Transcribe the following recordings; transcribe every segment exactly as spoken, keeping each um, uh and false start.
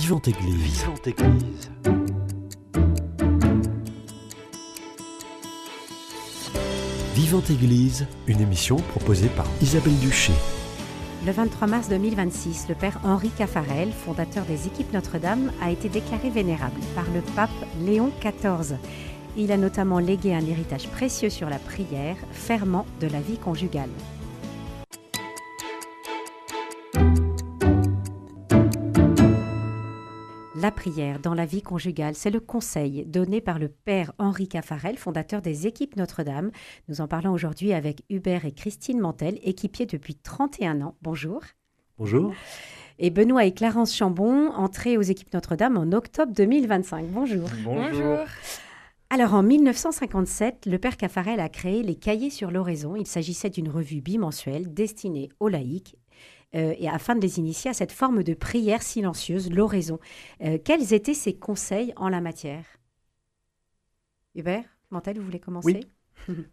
Vivante Église. Vivante Église. Vivante Église, une émission proposée par Isabelle Duché. Le vingt-trois mars deux mille vingt-six, le père Henri Caffarel, fondateur des Équipes Notre-Dame, a été déclaré vénérable par le pape Léon quatorze. Il a notamment légué un héritage précieux sur la prière, ferment de la vie conjugale. La prière dans la vie conjugale, c'est le conseil donné par le père Henri Caffarel, fondateur des Équipes Notre-Dame. Nous en parlons aujourd'hui avec Hubert et Christine Mantel, équipiers depuis trente et un ans. Bonjour. Bonjour. Et Benoît et Clarence Chambon, entrés aux Équipes Notre-Dame en octobre deux mille vingt-cinq. Bonjour. Bonjour. Alors, en mille neuf cent cinquante-sept, le père Caffarel a créé les Cahiers sur l'oraison. Il s'agissait d'une revue bimensuelle destinée aux laïcs, Euh, et afin de les initier à cette forme de prière silencieuse, l'oraison. Euh, quels étaient ses conseils en la matière? Hubert Mantel, vous voulez commencer? Oui.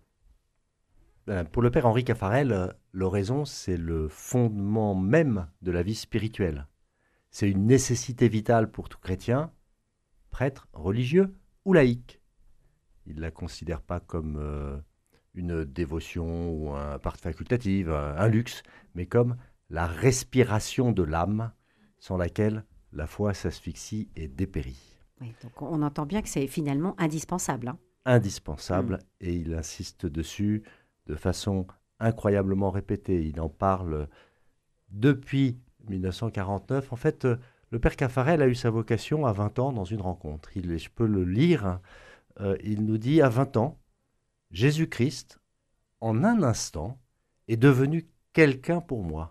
Ben, pour le père Henri Caffarel, l'oraison, c'est le fondement même de la vie spirituelle. C'est une nécessité vitale pour tout chrétien, prêtre, religieux ou laïc. Il ne la considère pas comme euh, une dévotion ou un part facultative, un, un luxe, mais comme la respiration de l'âme, sans laquelle la foi s'asphyxie et dépérit. Oui, donc on entend bien que c'est finalement indispensable. Hein. Indispensable, mmh. Et il insiste dessus de façon incroyablement répétée. Il en parle depuis mille neuf cent quarante-neuf. En fait, le père Caffarel a eu sa vocation à vingt ans dans une rencontre. Il, je peux le lire. Euh, il nous dit, à vingt ans, Jésus-Christ, en un instant, est devenu quelqu'un pour moi.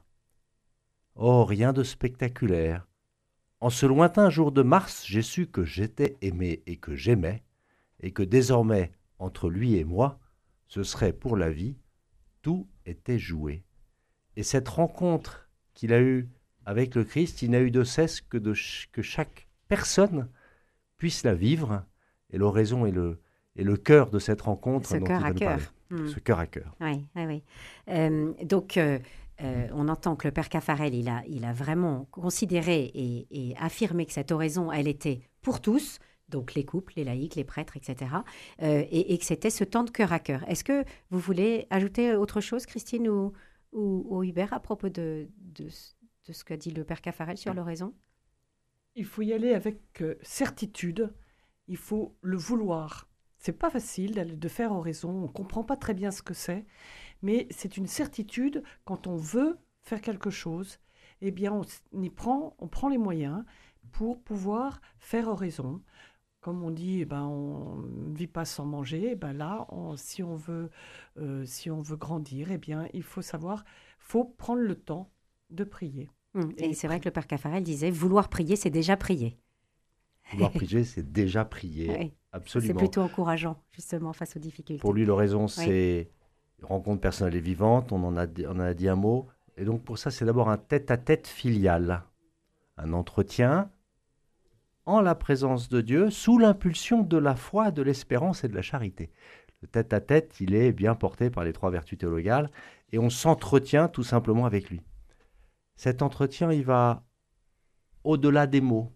Oh, rien de spectaculaire. En ce lointain jour de mars, j'ai su que j'étais aimé et que j'aimais, et que désormais, entre lui et moi, ce serait pour la vie, tout était joué. Et cette rencontre qu'il a eue avec le Christ, il n'a eu de cesse que, de ch- que chaque personne puisse la vivre, et l'oraison est le, est le cœur de cette rencontre. Ce dont cœur il à va nous cœur. parler. Mmh. Ce cœur à cœur. Oui, oui, oui. Euh, donc, euh, euh, on entend que le père Caffarel, il a, il a vraiment considéré et, et affirmé que cette oraison, elle était pour tous, donc les couples, les laïcs, les prêtres, et cetera, euh, et, et que c'était ce temps de cœur à cœur. Est-ce que vous voulez ajouter autre chose, Christine ou, ou, ou Hubert, à propos de, de, de ce qu'a dit le père Caffarel sur l'oraison? Il faut y aller avec euh, certitude, il faut le vouloir. C'est pas facile de faire oraison, on comprend pas très bien ce que c'est, mais c'est une certitude. Quand on veut faire quelque chose, eh bien on y prend, on prend les moyens pour pouvoir faire oraison. Comme on dit, eh ben on ne vit pas sans manger. Eh ben là, on, si on veut, euh, si on veut grandir, eh bien il faut savoir, faut prendre le temps de prier. Mmh. Et, et c'est vrai que le père Caffarel disait, vouloir prier, c'est déjà prier. Vouloir prier, c'est déjà prier. Oui. Absolument. C'est plutôt encourageant, justement, face aux difficultés. Pour lui, l'oraison, c'est une rencontre personnelle et vivante. On en a, on en a dit un mot. Et donc, pour ça, c'est d'abord un tête-à-tête filial. Un entretien en la présence de Dieu, sous l'impulsion de la foi, de l'espérance et de la charité. Le tête-à-tête, il est bien porté par les trois vertus théologales. Et on s'entretient tout simplement avec lui. Cet entretien, il va au-delà des mots.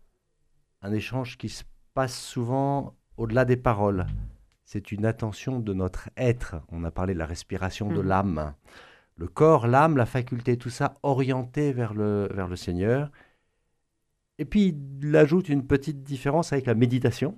Un échange qui se passe souvent au-delà des paroles. C'est une attention de notre être. On a parlé de la respiration mmh. de l'âme. Le corps, l'âme, la faculté, tout ça orienté vers le, vers le Seigneur. Et puis, il ajoute une petite différence avec la méditation.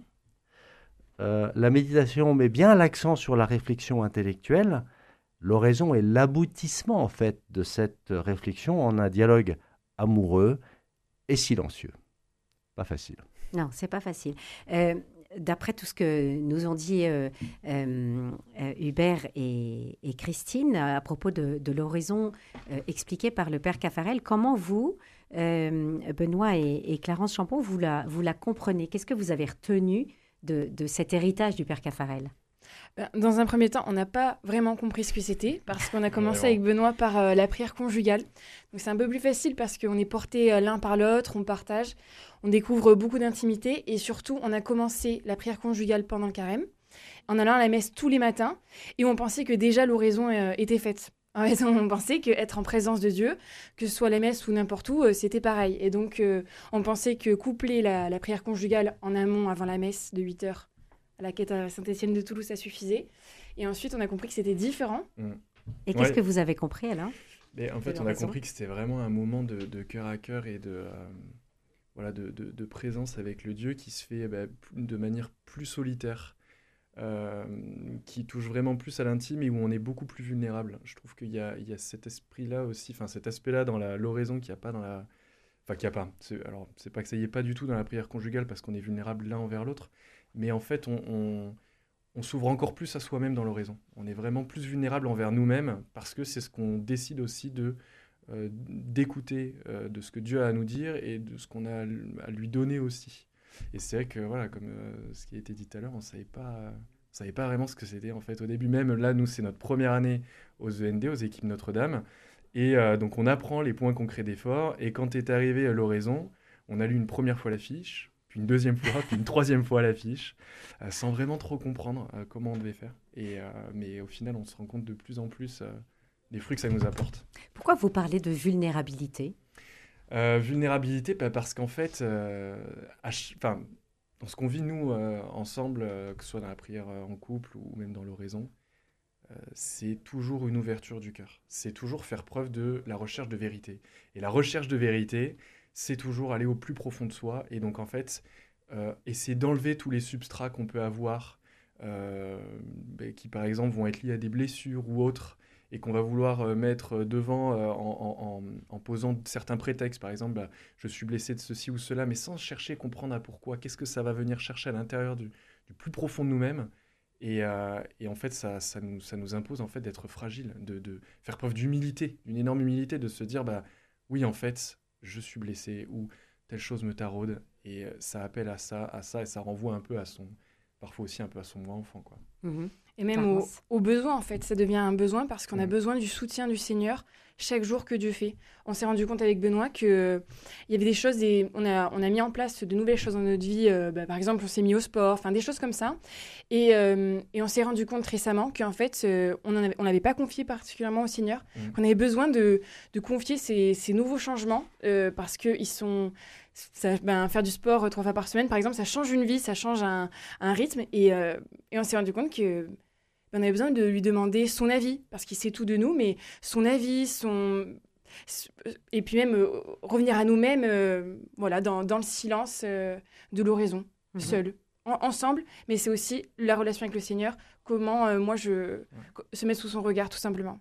Euh, la méditation met bien l'accent sur la réflexion intellectuelle. L'oraison est l'aboutissement, en fait, de cette réflexion en un dialogue amoureux et silencieux. Pas facile. Non, c'est pas facile. Euh, d'après tout ce que nous ont dit euh, euh, Hubert et, et Christine à propos de, de l'oraison euh, expliquée par le père Caffarel, comment vous, euh, Benoît et, et Clarence Chambon, vous la, vous la comprenez? Qu'est-ce que vous avez retenu de, de cet héritage du père Caffarel? Dans un premier temps, on n'a pas vraiment compris ce que c'était parce qu'on a commencé avec Benoît par euh, la prière conjugale. Donc c'est un peu plus facile parce qu'on est porté euh, l'un par l'autre, on partage, on découvre beaucoup d'intimité et surtout, on a commencé la prière conjugale pendant le carême en allant à la messe tous les matins et on pensait que déjà l'oraison euh, était faite. En fait, on pensait qu'être en présence de Dieu, que ce soit la messe ou n'importe où, euh, c'était pareil. Et donc, euh, on pensait que coupler la, la prière conjugale en amont, avant la messe de huit heures, à la quête à Saint-Étienne de Toulouse, ça suffisait. Et ensuite, on a compris que c'était différent. Mm. Et qu'est-ce Ouais. que vous avez compris, Alain? Mais en fait, Quelle on a raison. compris que c'était vraiment un moment de, de cœur à cœur et de, euh, voilà, de, de, de présence avec le Dieu qui se fait bah, de manière plus solitaire, euh, qui touche vraiment plus à l'intime et où on est beaucoup plus vulnérable. Je trouve qu'il y a, il y a cet esprit-là aussi, enfin cet aspect-là dans la, l'oraison qu'il n'y a pas dans la... Enfin, qu'il n'y a pas. C'est, alors, c'est pas que ça y est pas du tout dans la prière conjugale parce qu'on est vulnérable l'un envers l'autre, mais en fait, on... on on s'ouvre encore plus à soi-même dans l'oraison. On est vraiment plus vulnérable envers nous-mêmes parce que c'est ce qu'on décide aussi de, euh, d'écouter euh, de ce que Dieu a à nous dire et de ce qu'on a à lui donner aussi. Et c'est vrai que, voilà, comme euh, ce qui a été dit tout à l'heure, on ne savait pas, on savait pas vraiment ce que c'était en fait au début. Même là, nous, c'est notre première année aux E N D, aux équipes Notre-Dame. Et euh, donc, on apprend les points concrets d'effort. Et quand est arrivé l'oraison, on a lu une première fois la fiche, puis une deuxième fois, puis une troisième fois l'affiche, euh, sans vraiment trop comprendre euh, comment on devait faire. Et, euh, mais au final, on se rend compte de plus en plus euh, des fruits que ça nous apporte. Pourquoi vous parlez de vulnérabilité? Euh, vulnérabilité, bah, parce qu'en fait, euh, à ch- 'fin, dans ce qu'on vit, nous, euh, ensemble, euh, que ce soit dans la prière euh, en couple ou même dans l'oraison, euh, c'est toujours une ouverture du cœur. C'est toujours faire preuve de la recherche de vérité. Et la recherche de vérité, c'est toujours aller au plus profond de soi et donc en fait euh, essayer d'enlever tous les substrats qu'on peut avoir euh, bah, qui par exemple vont être liés à des blessures ou autres et qu'on va vouloir euh, mettre devant euh, en, en, en, en posant certains prétextes, par exemple bah, je suis blessé de ceci ou cela, mais sans chercher à comprendre à pourquoi, qu'est-ce que ça va venir chercher à l'intérieur du, du plus profond de nous-mêmes. Et, euh, et en fait ça, ça, nous, ça nous impose en fait d'être fragile, de, de faire preuve d'humilité, d'une énorme humilité, de se dire bah oui en fait je suis blessé ou telle chose me taraude et ça appelle à ça, à ça et ça renvoie un peu à son, parfois aussi un peu à son moi enfant quoi. Mmh. Et même au, au besoin, en fait. Ça devient un besoin parce qu'on a Mmh. besoin du soutien du Seigneur chaque jour que Dieu fait. On s'est rendu compte avec Benoît qu'il y avait des choses, et on a, on a mis en place de nouvelles choses dans notre vie. Euh, bah, par exemple, on s'est mis au sport, enfin des choses comme ça. Et, euh, et on s'est rendu compte récemment qu'en fait, euh, on n'avait pas confié particulièrement au Seigneur, Mmh. qu'on avait besoin de, de confier ces, ces nouveaux changements euh, parce qu'ils sont... Ça, ben, faire du sport euh, trois fois par semaine, par exemple, ça change une vie, ça change un, un rythme. Et, euh, et on s'est rendu compte que on avait besoin de lui demander son avis, parce qu'il sait tout de nous, mais son avis, son... et puis même euh, revenir à nous-mêmes euh, voilà, dans, dans le silence euh, de l'oraison, Mhm. seul, en- ensemble, mais c'est aussi la relation avec le Seigneur, comment euh, moi je se mettre sous son regard, tout simplement.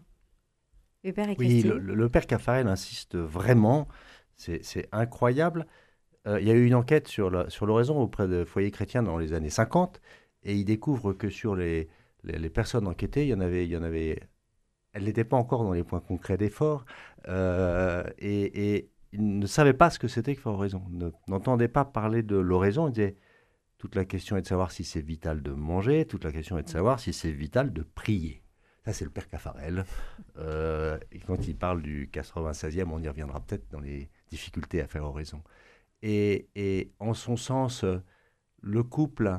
Hubert et Oui, Christine. le, le- le père Caffarel insiste vraiment, c'est c'est incroyable. Euh, il y a eu une enquête sur la- sur l'oraison auprès de foyers chrétiens dans les années cinquante, et il découvre que sur les, les, les personnes enquêtées, il y en avait, il y en avait, elles n'étaient pas encore dans les points concrets d'effort, euh, et, et ils ne savaient pas ce que c'était que faire oraison, ne- n'entendaient pas parler de l'oraison. Ils disaient, toute la question est de savoir si c'est vital de manger, toute la question est de savoir si c'est vital de prier. Ça, c'est le père Caffarel. Euh, et quand il parle du quatre-vingt-seizième, on y reviendra peut-être dans les difficultés à faire oraison. Et, et en son sens, euh, le couple,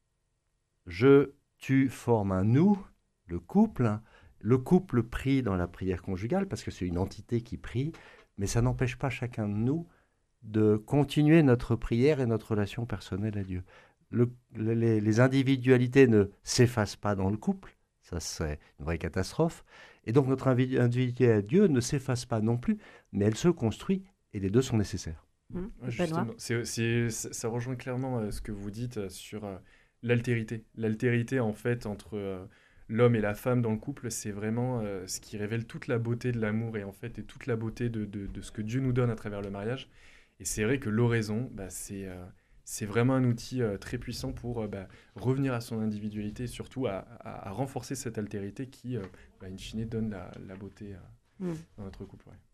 je, tu forment un nous, le couple. Le couple prie dans la prière conjugale parce que c'est une entité qui prie, mais ça n'empêche pas chacun de nous de continuer notre prière et notre relation personnelle à Dieu. Le- les, les individualités ne s'effacent pas dans le couple, ça serait une vraie catastrophe, et donc notre invi- individualité à Dieu ne s'efface pas non plus, mais elle se construit, et les deux sont nécessaires. Mmh. Ouais, Benoît. justement, c'est, c'est- ça ça rejoint clairement euh, ce que vous dites euh, sur euh, l'altérité. L'altérité, en fait, entre euh, l'homme et la femme dans le couple, c'est vraiment euh, ce qui révèle toute la beauté de l'amour et, en fait, et toute la beauté de, de- de ce que Dieu nous donne à travers le mariage. Et c'est vrai que l'oraison, bah, c'est, euh, c'est vraiment un outil euh, très puissant pour euh, bah, revenir à son individualité et surtout à, à- à renforcer cette altérité qui, euh, bah, in fine, donne la, la beauté euh, Mmh. dans notre couple. Ouais.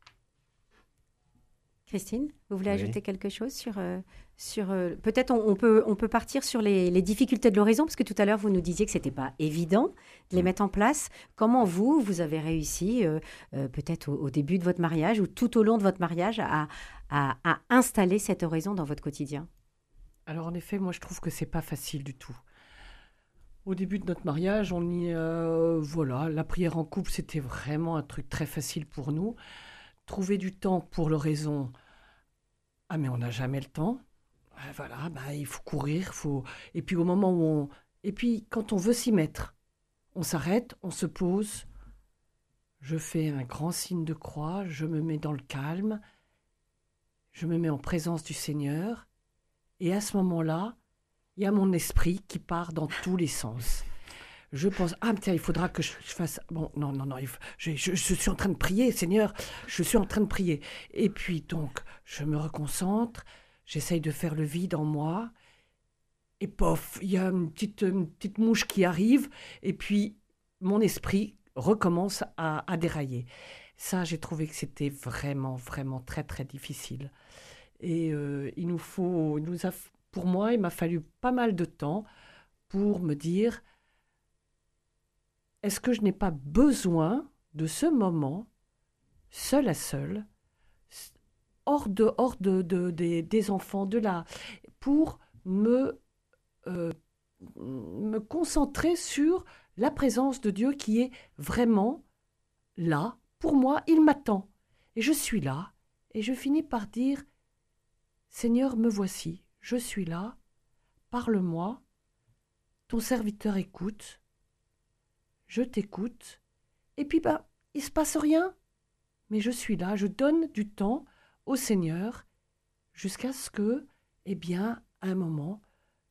Christine, vous voulez Oui. ajouter quelque chose sur... euh, sur euh, peut-être on, on peut, on peut partir sur les, les difficultés de l'oraison, parce que tout à l'heure, vous nous disiez que ce n'était pas évident de les Mm. mettre en place. Comment vous, vous avez réussi, euh, euh, peut-être au, au début de votre mariage ou tout au long de votre mariage, à, à, à installer cette oraison dans votre quotidien? Alors en effet, moi je trouve que c'est pas facile du tout. Au début de notre mariage, on y, euh, voilà, la prière en couple, c'était vraiment un truc très facile pour nous. Trouver du temps pour l'oraison, ah mais on n'a jamais le temps. Ah, voilà, bah, il faut courir, faut. Et puis au moment où on, et puis quand on veut s'y mettre, on s'arrête, on se pose. Je fais un grand signe de croix, je me mets dans le calme, je me mets en présence du Seigneur, et à ce moment-là, il y a mon esprit qui part dans tous les sens. Je pense, ah tiens, il faudra que je, je fasse... Bon, non, non, non, il faut- je, je- je suis en train de prier, Seigneur, je suis en train de prier. Et puis donc, je me reconcentre, j'essaye de faire le vide en moi, et pof, il y a une petite, une petite mouche qui arrive, et puis mon esprit recommence à, à dérailler. Ça, j'ai trouvé que c'était vraiment, vraiment très, très difficile. Et euh, il nous faut, il nous a, pour moi, il m'a fallu pas mal de temps pour me dire, est-ce que je n'ai pas besoin de ce moment, seul à seul, s- hors, de, hors de, de- des, des enfants, de la, pour me, euh, me concentrer sur la présence de Dieu qui est vraiment là. Pour moi, il m'attend. Et je suis là. Et je finis par dire, Seigneur, me voici, je suis là, parle-moi, ton serviteur écoute, je t'écoute, et puis bah, il se passe rien, mais je suis là, je donne du temps au Seigneur jusqu'à ce que, eh bien, à un moment,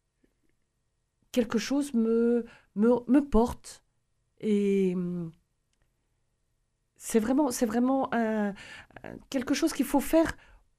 quelque chose me, me, me porte. Et hum, c'est vraiment, c'est vraiment un- un- quelque chose qu'il faut faire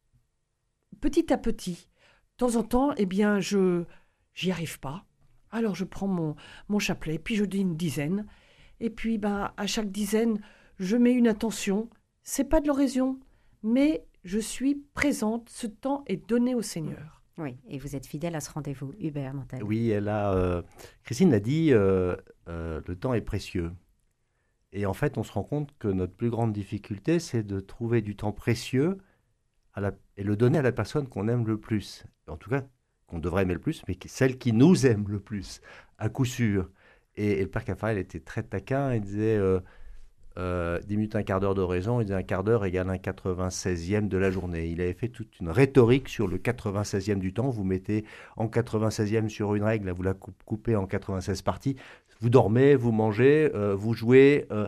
petit à petit. De temps en temps, eh bien, je j'y arrive pas. Alors je prends mon, mon chapelet, puis je dis une dizaine. Et puis, ben, à chaque dizaine, je mets une intention. C'est pas de l'oraison, mais je suis présente. Ce temps est donné au Seigneur. Oui, et vous êtes fidèle à ce rendez-vous, Hubert Nantel. Oui, elle a. euh, Christine l'a dit, euh, euh, le temps est précieux. Et en fait, on se rend compte que notre plus grande difficulté, c'est de trouver du temps précieux à la- et le donner à la personne qu'on aime le plus. En tout cas, qu'on devrait aimer le plus, mais qui- celle qui nous aime le plus, à coup sûr. Et, et le père Caffarel était très taquin. Il disait euh, euh, dix minutes, un quart d'heure d'oraison. Il disait un quart d'heure égale un quatre-vingt-seizième de la journée. Il avait fait toute une rhétorique sur le quatre-vingt-seizième du temps. Vous mettez en quatre-vingt-seizième sur une règle, là, vous la coup- coupez en quatre-vingt-seize parties. Vous dormez, vous mangez, euh, vous jouez. euh,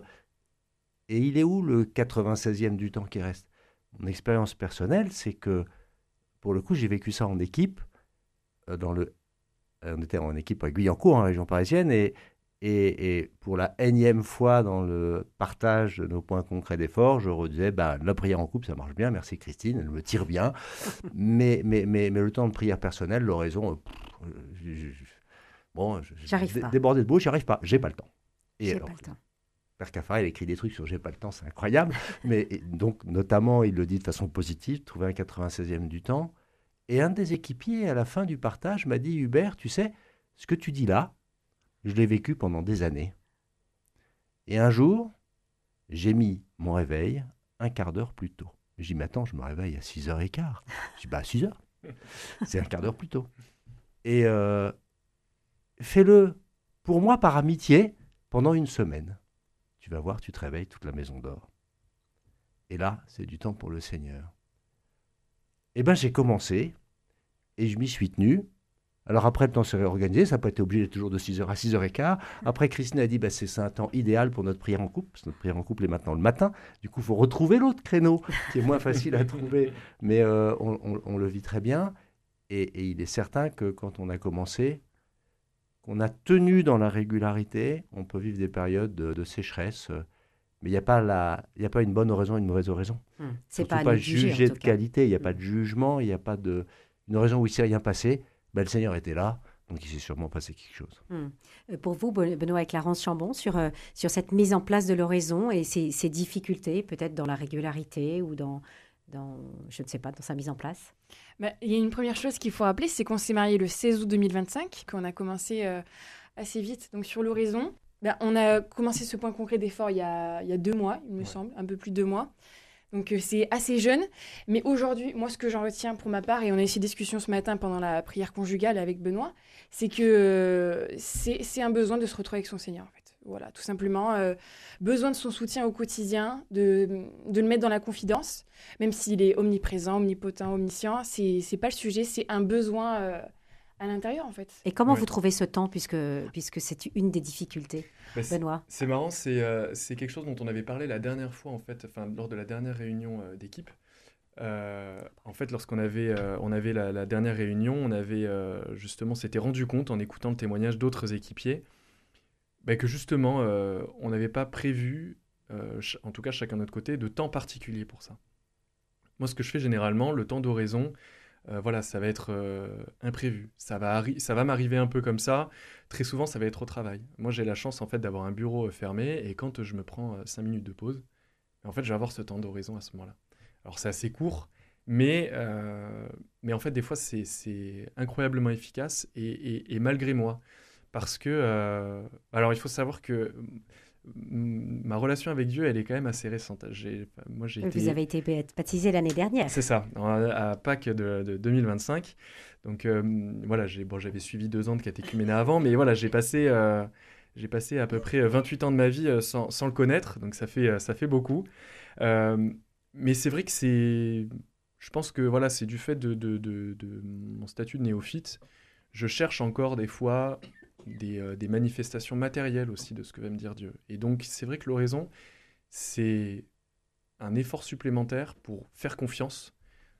et il est où le quatre-vingt-seizième du temps qui reste? Mon expérience personnelle, c'est que, pour le coup, j'ai vécu ça en équipe. euh, dans le, euh, on était en équipe à Guyancourt, en région parisienne, et, et, et pour la énième fois dans le partage de nos points concrets d'effort, je redisais, bah, la prière en couple, ça marche bien, merci Christine, elle me tire bien. mais, mais, mais, mais le temps de prière personnelle, l'oraison, euh, pff, euh, je- je- je- bon, je- je- J'arrive dé- pas. débordé de bout, j'y arrive pas, j'ai pas le temps. Et J'ai alors, pas le temps. Père Caffarel, il écrit des trucs sur j'ai pas le temps, c'est incroyable. Mais et donc, notamment, il le dit de façon positive, trouver un quatre-vingt-seizième du temps. Et un des équipiers, à la fin du partage, m'a dit Hubert, tu sais, ce que tu dis là, je l'ai vécu pendant des années. Et un jour, j'ai mis mon réveil un quart d'heure plus tôt. J'ai dit, mais attends, je me réveille à six heures quinze. Je dis, bah, à six heures. C'est un quart d'heure plus tôt. Et euh, fais-le, pour moi, par amitié, pendant une semaine. Tu vas voir, tu te réveilles, toute la maison dort. Et là, c'est du temps pour le Seigneur. Eh bien, j'ai commencé et je m'y suis tenu. Alors après, le temps s'est réorganisé, ça n'a pas été obligé d'être toujours de six heures à six heures quinze. Après, Christine a dit, bah, c'est c'est un temps idéal pour notre prière en couple, parce que notre prière en couple est maintenant le matin. Du coup, il faut retrouver l'autre créneau, qui est moins facile à trouver, mais euh, on, on- on le vit très bien. Et, et il est certain que quand on a commencé, qu'on a tenu dans la régularité, on peut vivre des périodes de, de sécheresse, euh, mais il n'y a pas la, il y a pas une bonne oraison et une mauvaise oraison. Hum, C'est Surtout pas à pas nous de juger, en juger tout de cas. qualité, il n'y a pas Mm. de jugement, il n'y a pas de une oraison où il s'est rien passé. Ben, le Seigneur était là, donc il s'est sûrement passé quelque chose. Hum. Euh, Pour vous, Bon- Benoît et Clarence Chambon, sur, euh, sur cette mise en place de l'oraison et ses, ses difficultés, peut-être dans la régularité ou dans, dans, je ne sais pas, dans sa mise en place. Bah, il y a une première chose qu'il faut rappeler, c'est qu'on s'est marié le seize août deux mille vingt-cinq, qu'on a commencé euh, assez vite. Donc sur l'horizon, bah, on a commencé ce point concret d'effort il y a, il y a deux mois, il me Ouais. semble, un peu plus de deux mois. Donc euh, c'est assez jeune, mais aujourd'hui, moi ce que j'en retiens pour ma part, et on a eu ces discussions ce matin pendant la prière conjugale avec Benoît, c'est que euh, c'est, c'est un besoin de se retrouver avec son Seigneur en fait. Voilà, tout simplement, euh, besoin de son soutien au quotidien, de, de le mettre dans la confidence, même s'il est omniprésent, omnipotent, omniscient, c'est, c'est pas le sujet, c'est un besoin euh, à l'intérieur en fait. Et comment Ouais. vous trouvez ce temps, puisque, puisque c'est une des difficultés, Bah, c'est, Benoît? c'est marrant, c'est, euh, c'est quelque chose dont on avait parlé la dernière fois, en fait, enfin, lors de la dernière réunion euh, d'équipe. Euh, en fait, lorsqu'on avait, euh, on avait la, la dernière réunion, on avait euh, justement s'était rendu compte, en écoutant le témoignage d'autres équipiers, bah, que justement, euh, on n'avait pas prévu, euh, ch- en tout cas chacun de notre côté, de temps particulier pour ça. Moi, ce que je fais généralement, le temps d'oraison, euh, voilà, ça va être euh, imprévu. Ça va, arri- ça va m'arriver un peu comme ça. Très souvent, ça va être au travail. Moi, j'ai la chance en fait d'avoir un bureau euh, fermé et quand euh, je me prends euh, cinq minutes de pause, en fait, je vais avoir ce temps d'oraison à ce moment-là. Alors, c'est assez court, mais, euh, mais en fait, des fois, c'est, c'est incroyablement efficace et, et- et malgré moi. Parce que, euh, alors, il faut savoir que mm, ma relation avec Dieu, elle est quand même assez récente. J'ai, moi, j'ai Vous été avez été bap- baptisé l'année dernière. c'est ça, en- à Pâques de, de deux mille vingt-cinq. Donc euh, voilà, j'ai, bon, j'avais suivi deux ans de catéchuménat avant, mais voilà, j'ai passé, euh, j'ai passé à peu près vingt-huit ans de ma vie euh, sans, sans le connaître, donc ça fait, euh, ça fait beaucoup. Euh, mais c'est vrai que c'est, je pense que voilà, c'est du fait de, de, de- de mon statut de néophyte, je cherche encore des fois des, euh, des manifestations matérielles aussi de ce que va me dire Dieu. Et donc c'est vrai que l'oraison, c'est un effort supplémentaire pour faire confiance,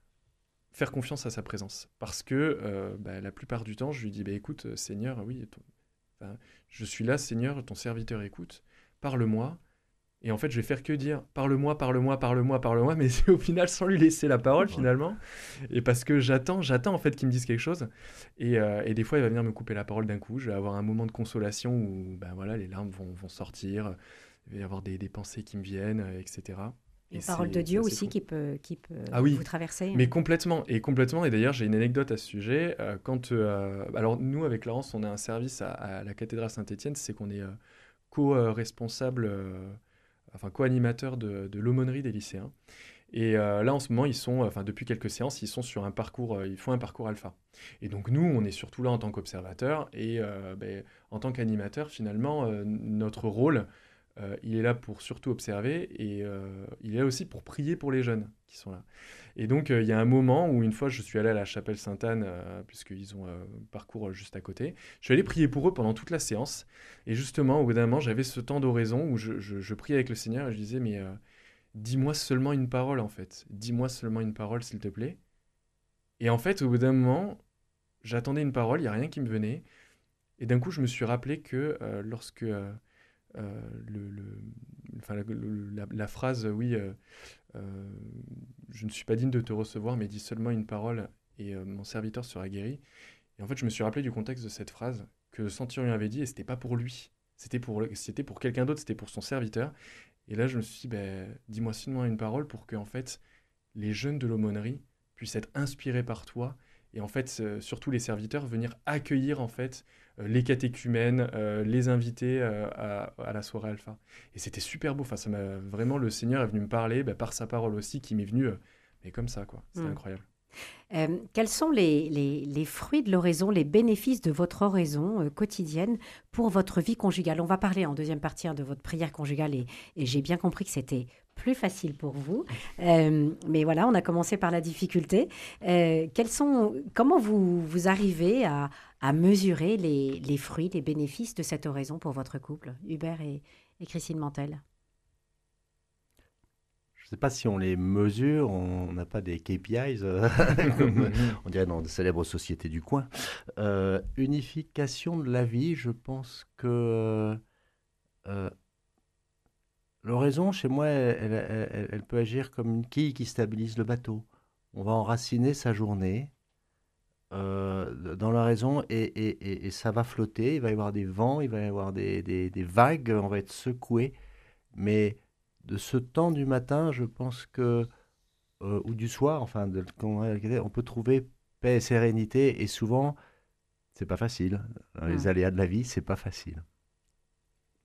faire confiance à sa présence. Parce que euh, bah, la plupart du temps, je lui dis, bah, écoute, euh, Seigneur, oui, ton- enfin, je suis là, Seigneur, ton serviteur écoute, parle-moi. Et en fait, je vais faire que dire, parle-moi, parle-moi, parle-moi, parle-moi, mais c'est au final sans lui laisser la parole, Ouais. finalement. Et parce que j'attends, j'attends en fait qu'il me dise quelque chose. Et, euh, et des fois, il va venir me couper la parole d'un coup. Je vais avoir un moment de consolation où ben, voilà, les larmes vont, vont sortir. Il va y avoir des, des pensées qui me viennent, euh, et cetera. Une Et parole c'est- de Dieu c'est assez aussi fou. qui peut, qui peut Ah oui, vous traverser. mais complètement, et complètement. Et d'ailleurs, j'ai une anecdote à ce sujet. Euh, quand, euh, alors nous, avec Laurence, on a un service à, à la cathédrale Saint-Étienne, c'est qu'on est euh, co-responsable, euh, enfin co-animateur de, de l'aumônerie des lycéens. Et euh, là, en ce moment, ils sont, enfin depuis quelques séances, ils sont sur un parcours, euh, ils font un parcours alpha. Et donc nous, on est surtout là en tant qu'observateurs et euh, ben, en tant qu'animateur, finalement, euh, notre rôle, euh, il est là pour surtout observer et euh, il est là aussi pour prier pour les jeunes qui sont là. Et donc, euh, il y a un moment où, une fois, je suis allé à la chapelle Sainte-Anne, euh, puisqu'ils ont un parcours euh, juste à côté. Je suis allé prier pour eux pendant toute la séance. Et justement, au bout d'un moment, j'avais ce temps d'oraison où je, je, je priais avec le Seigneur et je disais, mais euh, dis-moi seulement une parole, en fait. Dis-moi seulement une parole, s'il te plaît. Et en fait, au bout d'un moment, j'attendais une parole, il n'y a rien qui me venait. Et d'un coup, je me suis rappelé que euh, lorsque euh, euh, le, le- enfin, la, le- la- la phrase, oui, euh, euh, je ne suis pas digne de te recevoir, mais dis seulement une parole et euh, mon serviteur sera guéri. Et en fait, je me suis rappelé du contexte de cette phrase que le centurion avait dit et c'était pas pour lui. C'était pour, le- c'était pour quelqu'un d'autre, c'était pour son serviteur. Et là, je me suis dit, ben, dis-moi seulement une parole pour que, en fait, les jeunes de l'aumônerie puissent être inspirés par toi et en fait, euh, surtout les serviteurs, venir accueillir en fait euh, les catéchumènes, euh, les invités euh, à, à la soirée alpha. Et c'était super beau. Enfin, ça m'a vraiment, le Seigneur est venu me parler bah, par sa parole aussi, qui m'est venu, euh, mais comme ça, quoi. C'était Mm. incroyable. Euh, quels sont les, les- les fruits de l'oraison, les bénéfices de votre oraison euh, quotidienne pour votre vie conjugale? On va parler en deuxième partie hein, de votre prière conjugale et, et j'ai bien compris que c'était plus facile pour vous. Euh, mais voilà, on a commencé par la difficulté. Euh, quels sont, comment vous, vous arrivez à, à mesurer les, les fruits, les bénéfices de cette oraison pour votre couple, Hubert et, et Christine Mantel? Je ne sais pas si on les mesure, on n'a pas des K P Is, euh, comme on dirait dans de célèbres sociétés du coin. Euh, unification de la vie, je pense que euh, l'oraison, chez moi, elle, elle- elle- elle peut agir comme une quille qui stabilise le bateau. On va enraciner sa journée euh, dans l'oraison et, et- et- et ça va flotter. Il va y avoir des vents, il va y avoir des, des- des vagues, on va être secoué. Mais de ce temps du matin, je pense que, euh, ou du soir, enfin, de- quand on peut trouver paix et sérénité. Et souvent, c'est pas facile. Dans les Mm. aléas de la vie, c'est pas facile.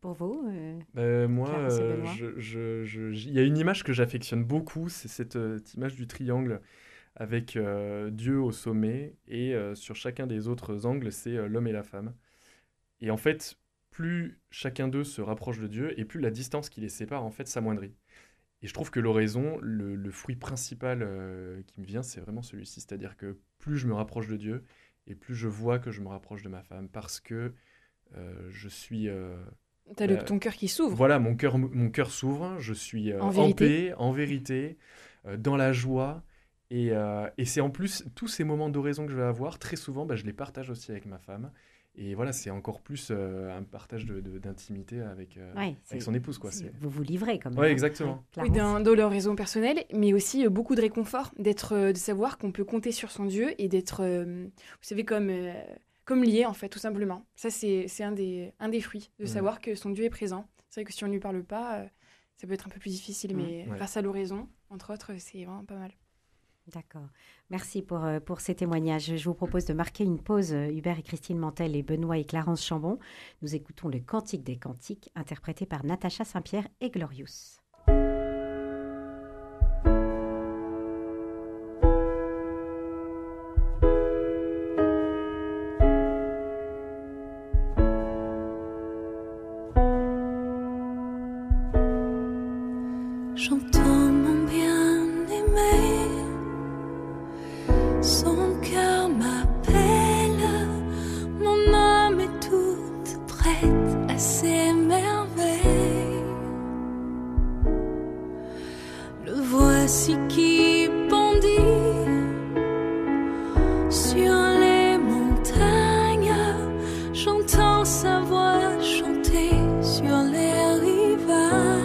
pour vous euh, Bah, moi, Clarence et euh, Benoît je- je- je- j- il y a une image que j'affectionne beaucoup, c'est cette euh, image du triangle avec euh, Dieu au sommet et euh, sur chacun des autres angles, c'est euh, l'homme et la femme. Et en fait, plus chacun d'eux se rapproche de Dieu et plus la distance qui les sépare, en fait, s'amoindrit. Et je trouve que l'oraison, le, le fruit principal euh, qui me vient, c'est vraiment celui-ci. C'est-à-dire que plus je me rapproche de Dieu et plus je vois que je me rapproche de ma femme parce que euh, je suis... euh, T'as le, bah, ton cœur qui s'ouvre. Voilà, mon cœur, mon cœur s'ouvre, je suis euh, En en, vérité. paix, en vérité, euh, dans la joie. Et, euh, et c'est en plus, tous ces moments d'oraison que je vais avoir, très souvent, bah, je les partage aussi avec ma femme. Et voilà, c'est encore plus euh, un partage de, de- d'intimité avec, euh, Ouais, c'est- avec son épouse, quoi. c'est- C'est... Vous vous livrez quand même. Ouais, hein. exactement. Ouais, Oui, Clarence. d'un- dans leur raison personnelle, mais aussi euh, beaucoup de réconfort, d'être, euh, de savoir qu'on peut compter sur son Dieu et d'être, euh, vous savez, comme, euh, comme lié, en fait, tout simplement. Ça, c'est, c'est un, des, un des fruits, de Ouais. savoir que son Dieu est présent. C'est vrai que si on ne lui parle pas, euh, ça peut être un peu plus difficile, mais Ouais. grâce à l'oraison, entre autres, c'est vraiment pas mal. D'accord. Merci pour, euh, pour ces témoignages. Je vous propose de marquer une pause. euh, Hubert et Christine Mantel et Benoît et Clarence Chambon. Nous écoutons le Cantique des Cantiques, interprété par Natacha Saint-Pierre et Glorious. J'entends mon bien-aimé, son cœur m'appelle, mon âme est toute prête à ses merveilles. Le voici qui bondit sur les montagnes, j'entends sa voix chanter sur les rivages.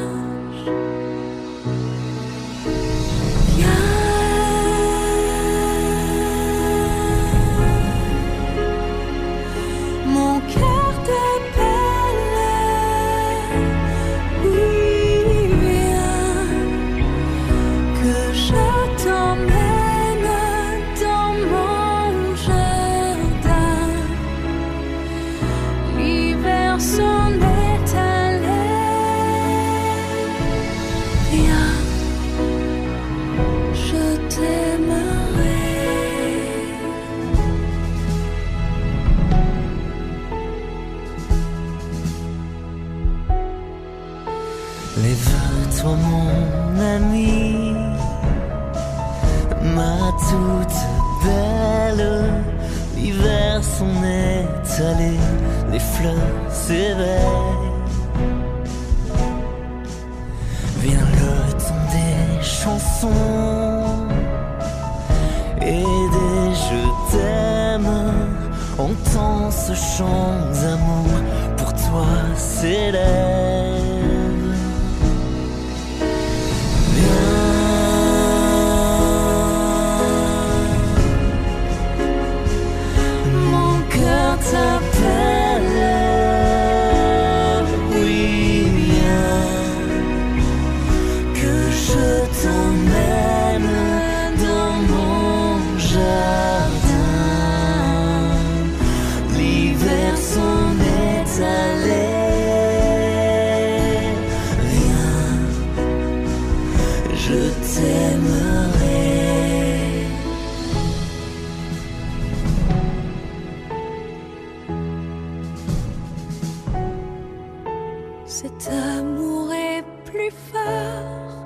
Mon cœur t'appelle, oui, viens, que je t'emmène dans mon jardin. L'hiver s'en est allé, viens, je t'aimerai. Lève-toi mon ami, ma toute belle. L'hiver s'en est allé, les fleurs s'éveillent. Vient le temps des chansons et des je t'aime. Entends ce chant d'amour pour toi s'élève. Mon cœur t'appelle, oui, viens, que je t'emmène dans mon jardin. L'hiver s'en est allé, viens, je t'aimerai. Cet amour est plus fort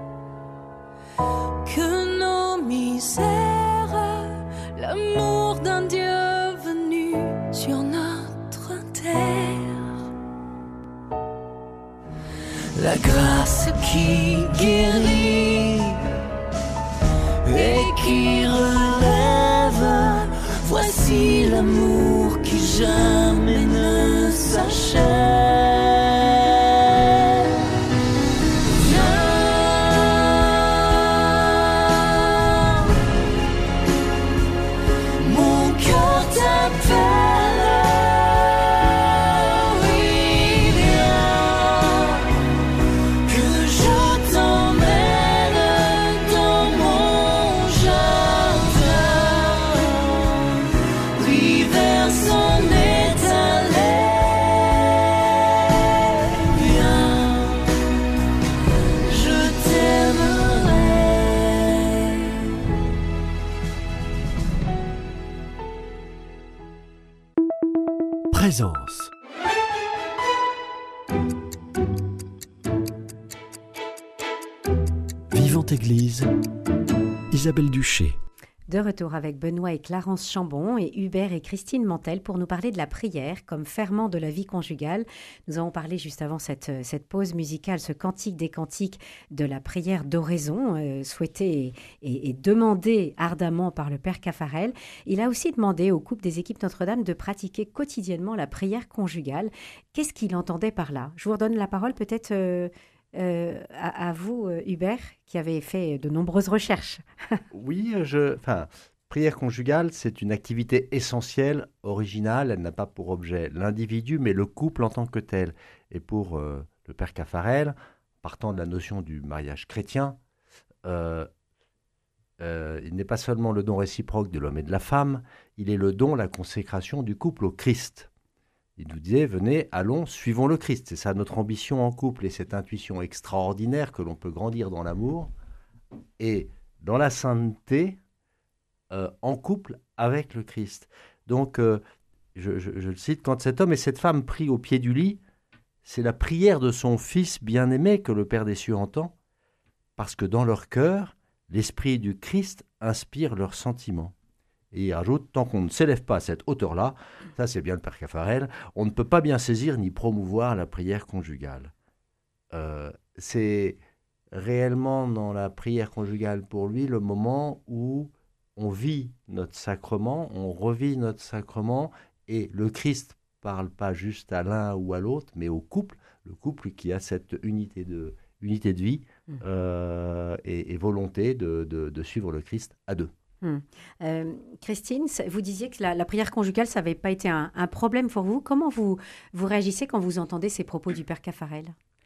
que nos misères, l'amour d'un Dieu venu sur notre terre. La grâce qui guérit et qui relève, voici l'amour qui jamais ne s'achève. Viens, mon cœur t'appelle, oui, viens, que je t'emmène dans mon jardin. L'hiver s'en est allé, Présence. Vivante Église, Isabelle Duché. De retour avec Benoît et Clarence Chambon et Hubert et Christine Mantel pour nous parler de la prière comme ferment de la vie conjugale. Nous avons parlé juste avant cette, cette pause musicale, ce cantique des cantiques de la prière d'oraison, euh, souhaitée et, et, et demandée ardemment par le Père Caffarel. Il a aussi demandé au couple des équipes Notre-Dame de pratiquer quotidiennement la prière conjugale. Qu'est-ce qu'il entendait par là ? Je vous redonne la parole peut-être... Euh, Euh, à, à vous, euh, Hubert, qui avez fait de nombreuses recherches. Oui, je, enfin, prière conjugale, c'est une activité essentielle, originale. Elle n'a pas pour objet l'individu, mais le couple en tant que tel. Et pour euh, le Père Caffarel, partant de la notion du mariage chrétien, euh, euh, il n'est pas seulement le don réciproque de l'homme et de la femme, il est le don, la consécration du couple au Christ. Il nous disait, venez, allons, suivons le Christ. C'est ça notre ambition en couple et cette intuition extraordinaire que l'on peut grandir dans l'amour et dans la sainteté euh, en couple avec le Christ. Donc, euh, je, je, je le cite, quand cet homme et cette femme prient au pied du lit, c'est la prière de son Fils bien-aimé que le Père des cieux entend, parce que dans leur cœur, l'Esprit du Christ inspire leurs sentiments. Et il rajoute, tant qu'on ne s'élève pas à cette hauteur-là, ça c'est bien le Père Caffarel, on ne peut pas bien saisir ni promouvoir la prière conjugale. Euh, c'est réellement dans la prière conjugale pour lui le moment où on vit notre sacrement, on revit notre sacrement, et le Christ parle pas juste à l'un ou à l'autre, mais au couple, le couple qui a cette unité de, unité de vie euh, et, et volonté de, de, de suivre le Christ à deux. Hum. Euh, Christine, vous disiez que la, la prière conjugale, ça n'avait pas été un, un problème pour vous. Comment vous, vous réagissez quand vous entendez ces propos du Père Caffarel ?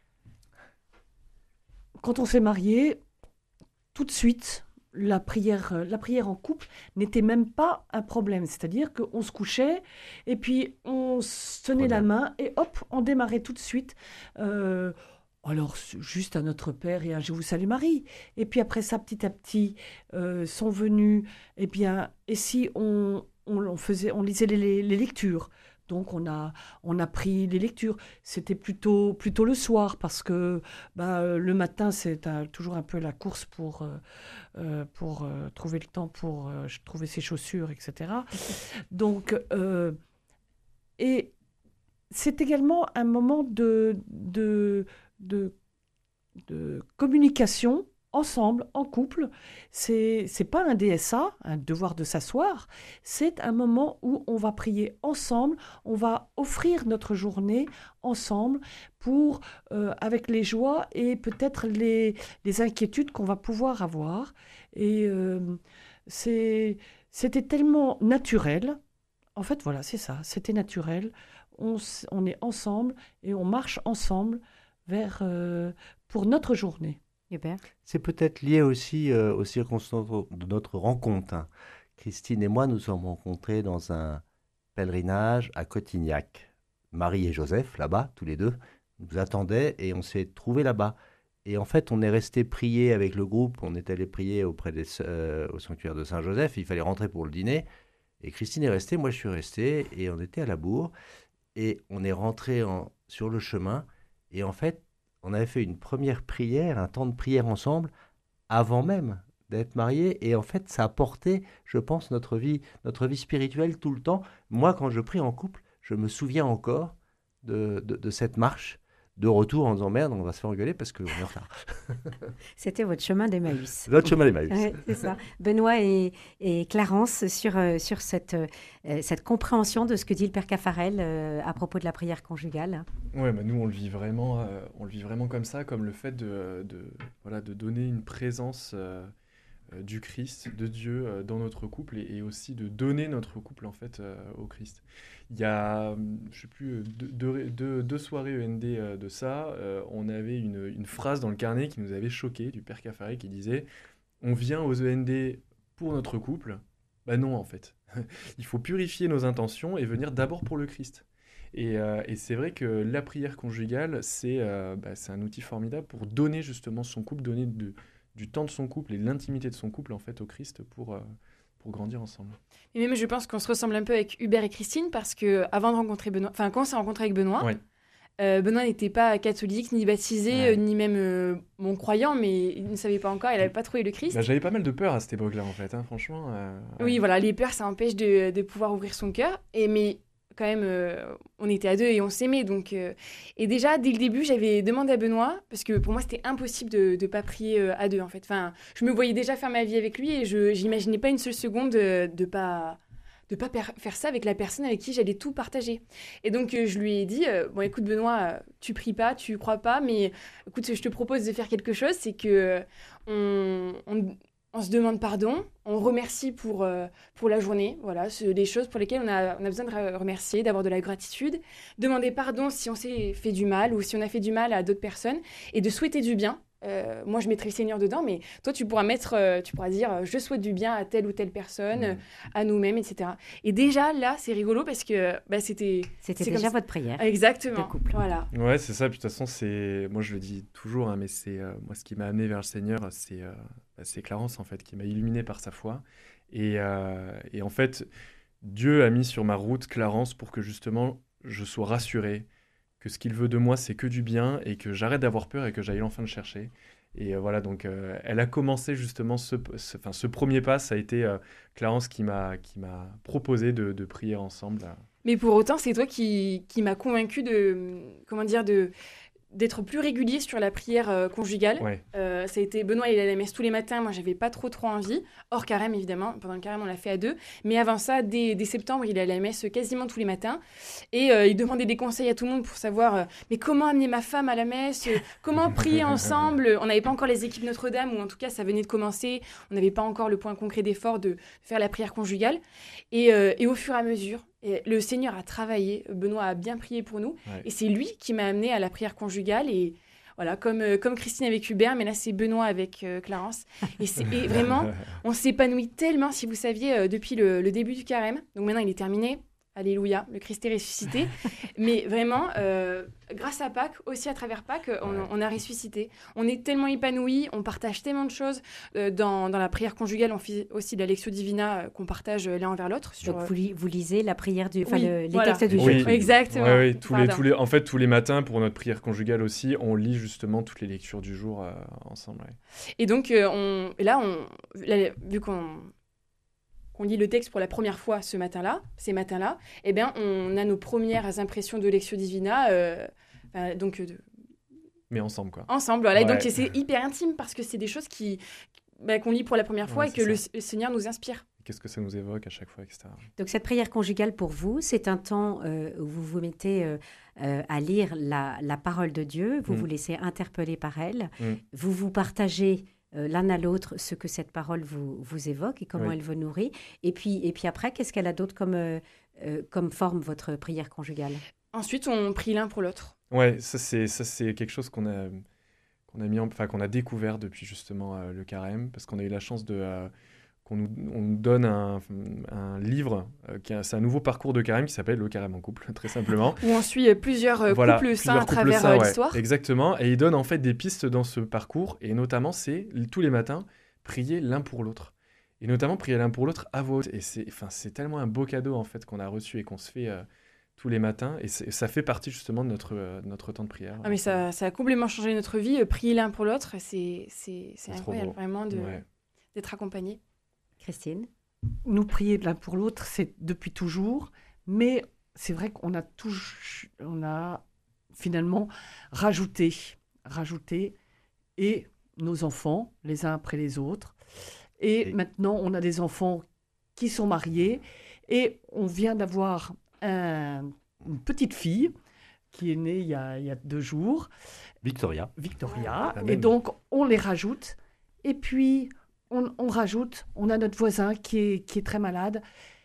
Quand on s'est mariés, tout de suite, la prière, la prière en couple n'était même pas un problème. C'est-à-dire qu'on se couchait et puis on se tenait la main et hop, on démarrait tout de suite. Euh, Alors, juste à notre Père et à Je vous salue Marie. Et puis après ça, petit à petit, euh, sont venus, eh bien, et si on, on, on, faisait, on lisait les, les lectures. Donc, on a, on a pris les lectures. C'était plutôt, plutôt le soir, parce que bah, le matin, c'est un, toujours un peu la course pour, euh, pour euh, trouver le temps pour euh, trouver ses chaussures, et cetera. Donc, euh, et c'est également un moment de... de De, de communication ensemble, en couple. C'est c'est pas un D S A, un devoir de s'asseoir, c'est un moment où on va prier ensemble, on va offrir notre journée ensemble pour, euh, avec les joies et peut-être les, les inquiétudes qu'on va pouvoir avoir. Et euh, c'est, c'était tellement naturel. En fait, voilà, c'est ça, c'était naturel. On, on est ensemble et on marche ensemble vers, euh, pour notre journée. Hubert ? C'est peut-être lié aussi euh, aux circonstances de notre rencontre. Hein. Christine et moi nous sommes rencontrés dans un pèlerinage à Cotignac. Marie et Joseph, là-bas, tous les deux, nous attendaient et on s'est trouvés là-bas. Et en fait, on est resté prier avec le groupe. On est allé prier auprès des, euh, au sanctuaire de Saint-Joseph. Il fallait rentrer pour le dîner. Et Christine est restée, moi je suis resté. Et on était à la bourre. Et on est rentré en, sur le chemin. Et en fait, on avait fait une première prière, un temps de prière ensemble, avant même d'être mariés. Et en fait, ça a porté, je pense, notre vie, notre vie spirituelle tout le temps. Moi, quand je prie en couple, je me souviens encore de, de, de cette marche de retour en disant « Merde, on va se faire engueuler parce qu'on est en retard. » C'était votre chemin d'Emmaüs. Notre chemin d'Emmaüs. Ouais, c'est ça. Benoît et, et Clarence, sur, euh, sur cette, euh, cette compréhension de ce que dit le Père Caffarel euh, à propos de la prière conjugale. Ouais, bah nous, on le vit vraiment, euh, on le vit vraiment comme ça, comme le fait de, de, voilà, de donner une présence euh, euh, du Christ, de Dieu euh, dans notre couple et, et aussi de donner notre couple en fait euh, au Christ. Il y a, je sais plus, deux, deux, deux, deux soirées E N D euh, de ça, euh, on avait une, une phrase dans le carnet qui nous avait choqué du Père Caffarel qui disait « On vient aux E N D pour notre couple ». Bah non, en fait. Il faut purifier nos intentions et venir d'abord pour le Christ. Et, euh, et c'est vrai que la prière conjugale, c'est, euh, bah, c'est un outil formidable pour donner justement son couple, donner de, du temps de son couple et l'intimité de son couple en fait au Christ pour, euh, pour grandir ensemble. Et même, je pense qu'on se ressemble un peu avec Hubert et Christine parce que avant de rencontrer Benoît, enfin, quand on s'est rencontré avec Benoît, Ouais. euh, Benoît n'était pas catholique, ni baptisé, Ouais. euh, ni même euh, bon croyant, mais il ne savait pas encore, il n'avait pas trouvé le Christ. Bah, j'avais pas mal de peur à cette époque-là, en fait, hein, franchement. euh, Oui, ouais. voilà, les peurs, ça empêche de, de pouvoir ouvrir son cœur. Et mais quand même, euh, on était à deux et on s'aimait. Donc, euh, et déjà, dès le début, j'avais demandé à Benoît, parce que pour moi, c'était impossible de ne pas prier euh, à deux, en fait. Enfin, je me voyais déjà faire ma vie avec lui et je n'imaginais pas une seule seconde de ne pas, de pas per- faire ça avec la personne avec qui j'allais tout partager. Et donc, euh, je lui ai dit, euh, bon, écoute, Benoît, euh, tu pries pas, tu crois pas, mais écoute, je te propose de faire quelque chose, c'est que euh, on... on On se demande pardon, on remercie pour, euh, pour la journée, voilà, c'est des choses pour lesquelles on a, on a besoin de re- remercier, d'avoir de la gratitude, demander pardon si on s'est fait du mal ou si on a fait du mal à d'autres personnes et de souhaiter du bien. Euh, moi, je mettrai le Seigneur dedans, mais toi, tu pourras mettre, euh, tu pourras dire, euh, je souhaite du bien à telle ou telle personne, euh, à nous-mêmes, et cetera. Et déjà, là, c'est rigolo parce que bah, c'était... C'était c'est déjà comme ça. votre prière. Exactement. de couple. Voilà. Ouais, c'est ça. Puis de toute façon, c'est moi je le dis toujours, hein, mais c'est euh, moi ce qui m'a amené vers le Seigneur, c'est euh, bah, c'est Clarence en fait qui m'a illuminé par sa foi. Et, euh, et en fait, Dieu a mis sur ma route Clarence pour que justement je sois rassuré que ce qu'il veut de moi c'est que du bien et que j'arrête d'avoir peur et que j'aille enfin le chercher. Et euh, voilà, donc euh, elle a commencé justement ce, ce, enfin, ce premier pas, ça a été euh, Clarence qui m'a qui m'a proposé de, de prier ensemble. euh. Mais pour autant, c'est toi qui, qui m'as convaincu de, comment dire, de, d'être plus régulier sur la prière euh, conjugale. Ouais. Euh, ça a été Benoît, il allait à la messe tous les matins. Moi, j'avais pas trop trop envie. Hors carême, évidemment. Pendant le carême, on l'a fait à deux. Mais avant ça, dès, dès septembre, il allait à la messe quasiment tous les matins. Et euh, il demandait des conseils à tout le monde pour savoir euh, mais comment amener ma femme à la messe, euh, comment prier ensemble. On n'avait pas encore les équipes Notre-Dame, ou en tout cas, ça venait de commencer. On n'avait pas encore le point concret d'effort de faire la prière conjugale. Et, euh, et au fur et à mesure, et le Seigneur a travaillé. Benoît a bien prié pour nous. Ouais. Et c'est lui qui m'a amené à la prière conjugale. Et voilà, comme, euh, comme Christine avec Hubert, mais là, c'est Benoît avec euh, Clarence. Et, c'est, et vraiment, on s'épanouit tellement, si vous saviez, euh, depuis le, le début du carême. Donc maintenant, il est terminé. Alléluia, le Christ est ressuscité. Mais vraiment, euh, grâce à Pâques, aussi à travers Pâques, on, Ouais. on a ressuscité. On est tellement épanouis, on partage tellement de choses. Euh, dans, dans la prière conjugale, on fait aussi la Lectio Divina euh, qu'on partage euh, l'un envers l'autre. Sur, Donc euh, vous, li- vous lisez la prière du, enfin Oui, le- les voilà. textes du Oui. jour. Exactement. Ouais, ouais, tous les, Pardon. tous les, en fait, tous les matins, pour notre prière conjugale aussi, on lit justement toutes les lectures du jour euh, ensemble. Ouais. Et donc, euh, on, et là, on, là, vu qu'on qu'on lit le texte pour la première fois ce matin-là, ces matins-là, eh bien, on a nos premières impressions de Lectio Divina, euh, enfin, donc euh, de- Mais ensemble, quoi. ensemble. Voilà. Et donc, Ouais. c'est hyper intime parce que c'est des choses qui, bah, qu'on lit pour la première fois Ouais, et que c'est le, ça. le Seigneur nous inspire. Qu'est-ce que ça nous évoque à chaque fois, et cetera. Donc cette prière conjugale pour vous, c'est un temps euh, où vous vous mettez euh, euh, à lire la, la parole de Dieu, vous Mm. vous laissez interpeller par elle, Mm. vous vous partagez euh, l'un à l'autre ce que cette parole vous, vous évoque et comment Oui. elle vous nourrit. Et puis, et puis après, qu'est-ce qu'elle a d'autre comme, euh, euh, comme forme, votre prière conjugale? Ensuite, on prie l'un pour l'autre. Ouais, ça c'est ça c'est quelque chose qu'on a qu'on a mis en, enfin qu'on a découvert depuis justement euh, le carême, parce qu'on a eu la chance de euh, qu'on nous, on nous donne un, un livre euh, qui a- c'est un nouveau parcours de carême qui s'appelle le carême en couple, très simplement. Où on suit euh, plusieurs euh, Voilà, couples saints plusieurs à couples travers saints, euh, ouais, l'histoire. Exactement, et il donne en fait des pistes dans ce parcours, et notamment c'est l- tous les matins prier l'un pour l'autre, et notamment prier l'un pour l'autre à voix haute. Et c'est, enfin, c'est tellement un beau cadeau en fait qu'on a reçu et qu'on se fait euh, tous les matins, et c'est- ça fait partie justement de notre euh, notre temps de prière. Ah, mais ça, ça a complètement changé notre vie. euh, Prier l'un pour l'autre, c'est, c'est, c'est C'est trop incroyable, beau. vraiment, de, Ouais. d'être accompagné. Christine? Nous prier l'un pour l'autre, c'est depuis toujours, mais c'est vrai qu'on a toujours, on a finalement rajouté, rajouté, et nos enfants, les uns après les autres. Et, Et- maintenant, on a des enfants qui sont mariés, et on vient d'avoir un- une petite fille qui est née il y a, il y a deux jours, Victoria. Victoria, Amen. et donc on les rajoute, et puis on, on rajoute, on a notre voisin qui est, qui est très malade,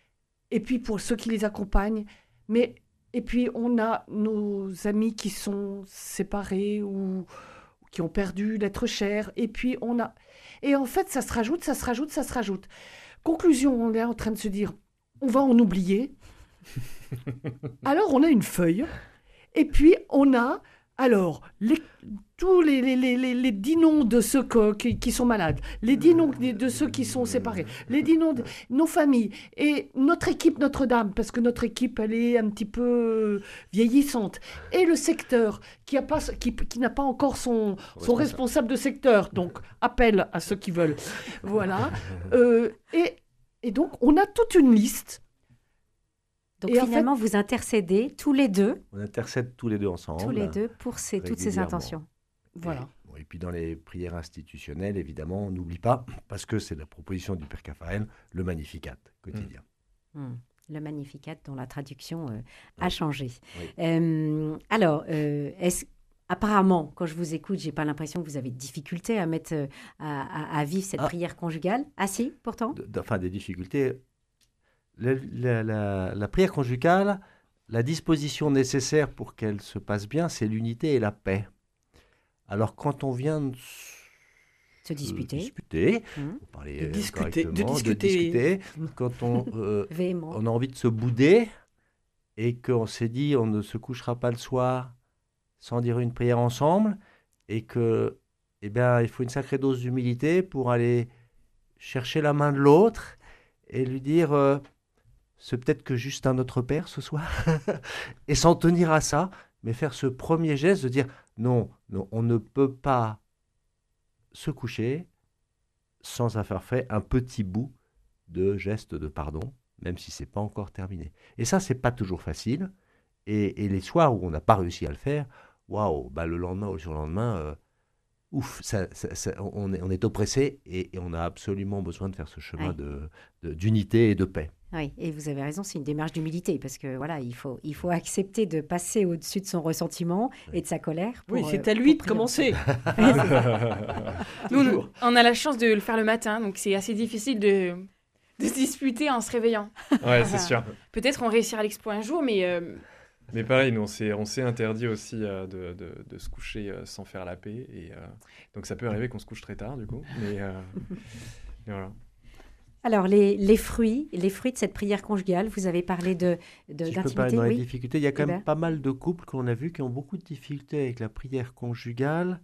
et puis pour ceux qui les accompagnent, mais et puis on a nos amis qui sont séparés ou qui ont perdu l'être cher, et puis on a... Et en fait, ça se rajoute, ça se rajoute, ça se rajoute. Conclusion, on est en train de se dire, on va en oublier. Alors on a une feuille, et puis on a Alors, les, tous les, les, les, les, les dix noms de ceux que- qui, qui sont malades, les dix noms de de ceux qui sont séparés, les dix noms de nos familles et notre équipe Notre-Dame, parce que notre équipe, elle est un petit peu vieillissante, et le secteur qui, a pas, qui, qui n'a pas encore son, son responsable de secteur, donc appel à ceux qui veulent. Voilà. Euh, et, et donc, on a toute une liste. Donc Et en finalement, vous intercédez tous les deux, On intercède tous les deux ensemble. tous les deux pour ces, toutes ces régulièrement. intentions. Voilà. Et, bon, et puis dans les prières institutionnelles, évidemment, on n'oublie pas, parce que c'est la proposition du Père Capharel, le Magnificat quotidien. Hmm. Le Magnificat dont la traduction euh, a Oui. changé. Oui. Euh, alors, euh, est-ce apparemment, quand je vous écoute, j'ai pas l'impression que vous avez de difficulté à mettre euh, à, à- à vivre cette Ah. prière conjugale. Ah si, pourtant. De- de- enfin, des difficultés. La, la- la- la prière conjugale, la disposition nécessaire pour qu'elle se passe bien, c'est l'unité et la paix. Alors, quand on vient de Se disputer. disputer, Mhm. pour parler, De euh, discuter, de correctement, discuter. discuter, quand on, euh, Véhément. on a envie de se bouder et qu'on s'est dit on ne se couchera pas le soir sans dire une prière ensemble et que eh bien, il faut une sacrée dose d'humilité pour aller chercher la main de l'autre et lui dire euh, c'est peut-être que juste un autre père ce soir et s'en tenir à ça, mais faire ce premier geste de dire non, non, on ne peut pas se coucher sans avoir fait un petit bout de geste de pardon, même si c'est pas encore terminé. Et ça, c'est pas toujours facile. Et, et les soirs où on n'a pas réussi à le faire, waouh, bah le lendemain ou le surlendemain, euh, ouf, ça, ça- ça- on, est, on est oppressé et, et on a absolument besoin de faire ce chemin Ouais. de, de- d'unité et de paix. Oui, et vous avez raison, c'est une démarche d'humilité parce que voilà, il faut, il faut accepter de passer au-dessus de son ressentiment et de sa colère. Pour, Oui, euh, c'est à pour lui de prier commencer. Nous, Toujours. on a la chance de le faire le matin, donc c'est assez difficile de, de se disputer en se réveillant. Ouais, c'est sûr. Peut-être on réussira l'exploit un jour, mais euh, Mais pareil, nous, on s'est, on s'est interdit aussi euh, de, de, de se coucher euh, sans faire la paix. Et, euh, donc ça peut arriver qu'on se couche très tard, du coup. Mais, euh, mais voilà. Alors, les, les fruits, les fruits de cette prière conjugale, vous avez parlé de, de Si je peux d'intimité, parler dans les oui. difficultés, il y a quand Eh même ben. pas mal de couples qu'on a vus qui ont beaucoup de difficultés avec la prière conjugale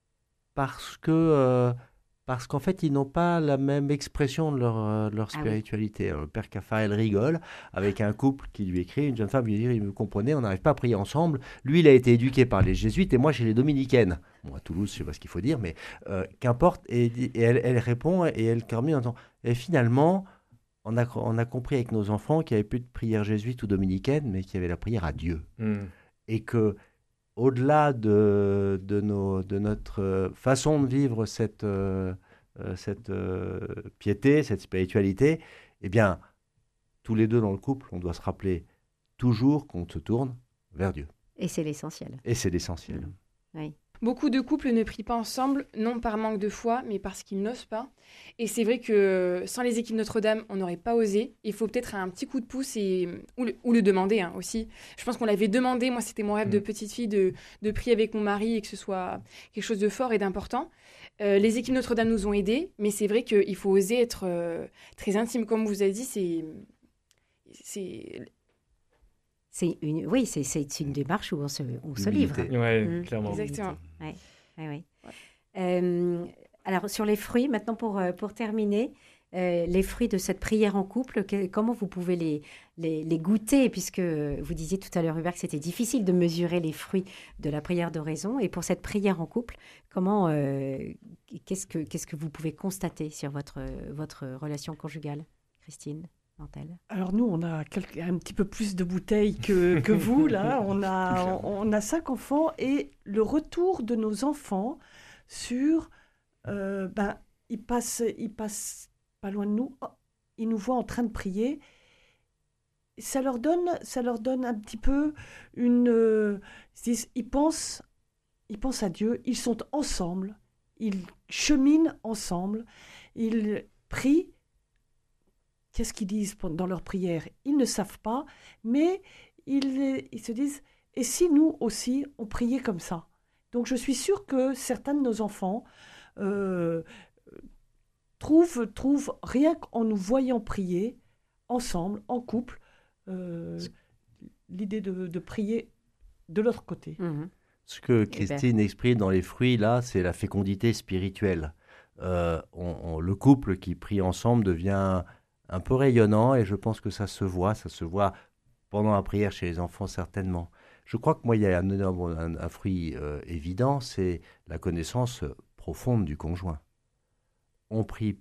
parce que euh, parce qu'en fait ils n'ont pas la même expression de leur, euh, de leur Ah oui. spiritualité. Alors, le père Capharel rigole avec un couple qui lui écrit, une jeune femme lui dit il me comprenait, on n'arrive pas à prier ensemble. Lui il a été éduqué par les jésuites et moi chez les dominicaines. Bon, à Toulouse, je sais pas ce qu'il faut dire, mais euh, qu'importe. Et, et elle, elle répond et elle termine en disant et finalement on a, on a compris avec nos enfants qu'il n'y avait plus de prière jésuite ou dominicaine, mais qu'il y avait la prière à Dieu. Hmm. Et que, au-delà de, de, nos, de notre euh, façon de vivre cette, euh, euh, cette euh, piété, cette spiritualité, eh bien, tous les deux dans le couple, on doit se rappeler toujours qu'on se tourne vers Dieu. Et c'est l'essentiel. Et c'est l'essentiel. Oui. beaucoup de couples ne prient pas ensemble, non par manque de foi, mais parce qu'ils n'osent pas. Et c'est vrai que sans les équipes Notre-Dame, on n'aurait pas osé. Il faut peut-être un petit coup de pouce et, ou, le, ou le demander hein, aussi. Je pense qu'on l'avait demandé, moi c'était mon rêve de petite fille, de, de prier avec mon mari et que ce soit quelque chose de fort et d'important. Euh, les équipes Notre-Dame nous ont aidés, mais c'est vrai qu'il faut oser être euh, très intime. Comme vous avez dit, c'est... c'est... C'est une, oui, c'est, c'est une démarche où on se, on se livre. Ouais, Mmh. clairement. Exactement. Ouais, ouais, ouais. Euh, alors, sur les fruits, maintenant pour, euh, pour terminer, euh, les fruits de cette prière en couple, que- comment vous pouvez les, les, les goûter, puisque vous disiez tout à l'heure, Hubert, que c'était difficile de mesurer les fruits de la prière d'oraison. Et pour cette prière en couple, comment, euh, qu'est-ce que, qu'est-ce que vous pouvez constater sur votre, votre relation conjugale, Christine Nantel? Alors nous, on a quelque- un petit peu plus de bouteilles que, que vous, là. On a, on, on a cinq enfants et le retour de nos enfants sur... euh, ben, ils passent, ils passent pas loin de nous, oh, ils nous voient en train de prier. Ça leur donne, ça leur donne un petit peu une... euh, ils, disent- ils pensent, ils pensent à Dieu, ils sont ensemble, ils cheminent ensemble, ils prient. Qu'est-ce qu'ils disent dans leur prière? Ils ne savent pas, mais ils, ils se disent, et si nous aussi, on priait comme ça? Donc je suis sûre que certains de nos enfants euh, trouvent, trouvent, rien qu'en nous voyant prier, ensemble, en couple, euh, l'idée de, de prier de l'autre côté. Mhm. Ce que Christine exprime dans les fruits, là, c'est la fécondité spirituelle. Euh, on, on, le couple qui prie ensemble devient un peu rayonnant et je pense que ça se voit, ça se voit pendant la prière chez les enfants certainement. Je crois que moi, il y a un, un, un fruit euh, évident, c'est la connaissance profonde du conjoint. On prie,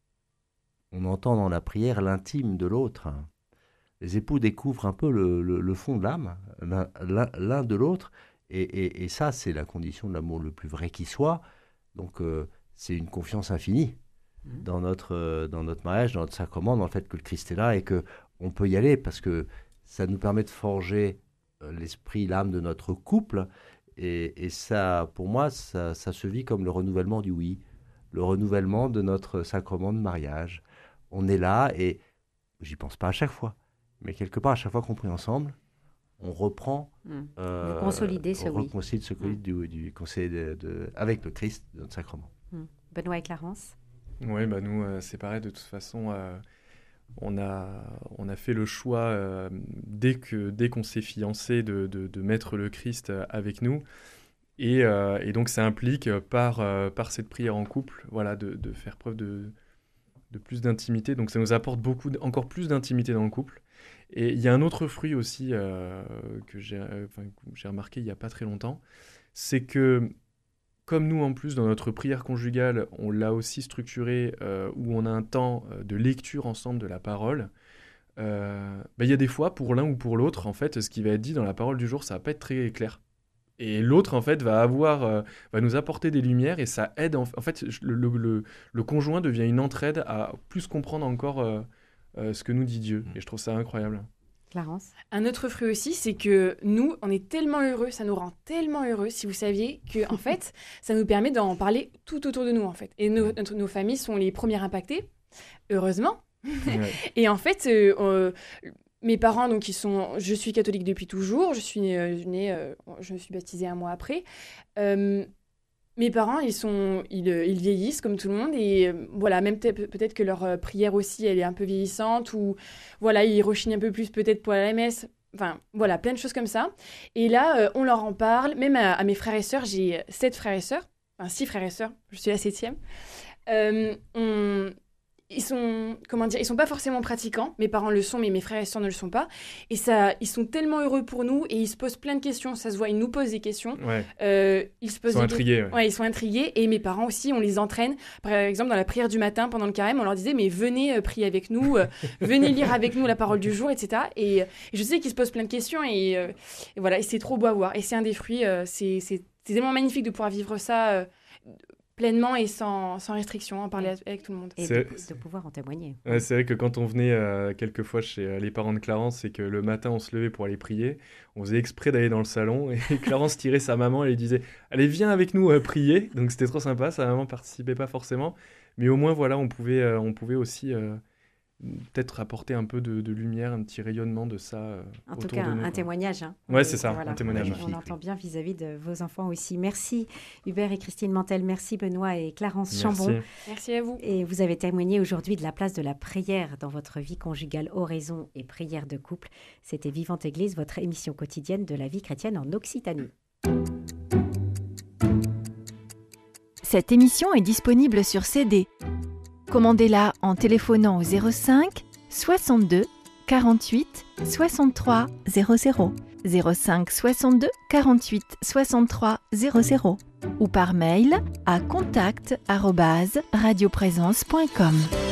on entend dans la prière l'intime de l'autre. Les époux découvrent un peu le, le, le fond de l'âme, l'un, l'un, l'un de l'autre, et, et, et ça, c'est la condition de l'amour le plus vrai qui soit. Donc, euh, c'est une confiance infinie mmh. dans, notre, euh, dans notre mariage, dans notre sacrement, dans le fait que le Christ est là et qu'on peut y aller parce que ça nous permet de forger euh, l'esprit, l'âme de notre couple. Et, et ça, pour moi, ça, ça se vit comme le renouvellement du oui, le renouvellement de notre sacrement de mariage. On est là et j'y pense pas à chaque fois, mais quelque part, à chaque fois qu'on prie ensemble, on reprend, mmh. euh, consolider ce on oui. reconsolide ce oui mmh. du, du conseil de, de, avec le Christ de notre sacrement. Mmh. Benoît et Clarence. Oui, bah nous, euh, c'est pareil, de toute façon, euh, on, a, on a fait le choix, euh, dès, que, dès qu'on s'est fiancés, de, de, de mettre le Christ avec nous. Et, euh, et donc, ça implique, par, euh, par cette prière en couple, voilà, de, de faire preuve de, de plus d'intimité. Donc, ça nous apporte beaucoup, encore plus d'intimité dans le couple. Et il y a un autre fruit aussi euh, que j'ai, euh, enfin, j'ai remarqué il n'y a pas très longtemps, c'est que, comme nous, en plus, dans notre prière conjugale, on l'a aussi structuré, euh, où on a un temps de lecture ensemble de la parole, euh, bah, y a des fois, pour l'un ou pour l'autre, en fait, ce qui va être dit dans la parole du jour, ça va pas être très clair. Et l'autre, en fait, va, avoir, euh, va nous apporter des lumières et ça aide. En, en fait, le, le, le, le conjoint devient une entraide à plus comprendre encore euh, euh, ce que nous dit Dieu. Et je trouve ça incroyable. Clarence. Un autre fruit aussi, c'est que nous, on est tellement heureux, ça nous rend tellement heureux, si vous saviez, que en fait, ça nous permet d'en parler tout autour de nous, en fait. Et nos, notre, nos familles sont les premières impactées, heureusement. Ouais. Et en fait, euh, euh, mes parents, donc, ils sont... Je suis catholique depuis toujours, je suis euh, née, euh, je me suis baptisée un mois après. Euh, mes parents, ils, sont, ils, ils vieillissent comme tout le monde et euh, voilà, même peut-être que leur euh, prière aussi, elle est un peu vieillissante ou voilà, ils rechignent un peu plus peut-être pour la messe. Enfin, voilà, plein de choses comme ça. Et là, euh, on leur en parle, même à, à mes frères et sœurs, j'ai sept frères et sœurs, enfin six frères et sœurs, je suis la septième. Euh, on... Ils sont, comment dire, ils sont pas forcément pratiquants. Mes parents le sont, mais mes frères et sœurs ne le sont pas. Et ça, ils sont tellement heureux pour nous et ils se posent plein de questions. Ça se voit, ils nous posent des questions. Ouais. Euh, ils se posent ils sont des intrigués. Ouais. ouais, ils sont intrigués. Et mes parents aussi, on les entraîne. Par exemple, dans la prière du matin, pendant le carême, on leur disait, mais venez euh, prier avec nous, euh, venez lire avec nous la parole du jour, et cetera. Et, et je sais qu'ils se posent plein de questions et, euh, et voilà, et c'est trop beau à voir. Et c'est un des fruits. Euh, c'est, c'est, c'est tellement magnifique de pouvoir vivre ça. Euh, pleinement et sans, sans restriction, en parler avec tout le monde. Et de, de pouvoir en témoigner. Ouais, c'est vrai que quand on venait euh, quelquefois chez euh, les parents de Clarence, c'est que le matin, on se levait pour aller prier, on faisait exprès d'aller dans le salon, et Clarence tirait sa maman et lui disait « Allez, viens avec nous euh, prier !» Donc c'était trop sympa, sa maman participait pas forcément, mais au moins, voilà, on pouvait, euh, on pouvait aussi... Euh, peut-être apporter un peu de, de lumière, un petit rayonnement de ça euh, en autour tout cas, de nous. Un témoignage. Hein. Ouais, c'est ça, voilà. un témoignage. On entend bien vis-à-vis de vos enfants aussi. Merci Hubert et Christine Mantel, merci Benoît et Clarence merci. Chambon. Merci à vous. Et vous avez témoigné aujourd'hui de la place de la prière dans votre vie conjugale, oraison et prière de couple. C'était Vivante Église, votre émission quotidienne de la vie chrétienne en Occitanie. Cette émission est disponible sur C D. Commandez-la en téléphonant au zéro cinq soixante-deux quarante-huit soixante-trois zéro zéro, zéro cinq soixante-deux quarante-huit soixante-trois zéro zéro ou par mail à contact arobase radioprésence point com.